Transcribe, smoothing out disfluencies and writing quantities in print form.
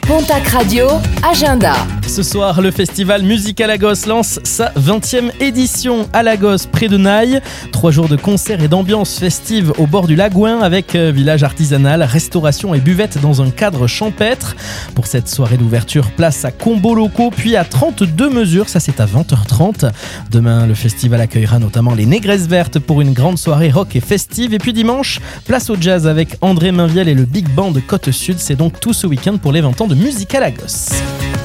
Pontac Radio, agenda. Ce soir, le festival Musique à Lagos lance sa 20e édition à Lagos, près de Naï. 3 jours de concerts et d'ambiance festive au bord du Lagouin avec village artisanal, restauration et buvette dans un cadre champêtre. Pour cette soirée d'ouverture, place à combos locaux, puis à 32 mesures, ça c'est à 20h30. Demain, le festival accueillera notamment les Négresses Vertes pour une grande soirée rock et festive. Et puis dimanche, place au jazz avec André Mainviel et le Big Band de Côte-Sud. C'est donc tout ce week-end pour les 20 ans de Musique à Lagos.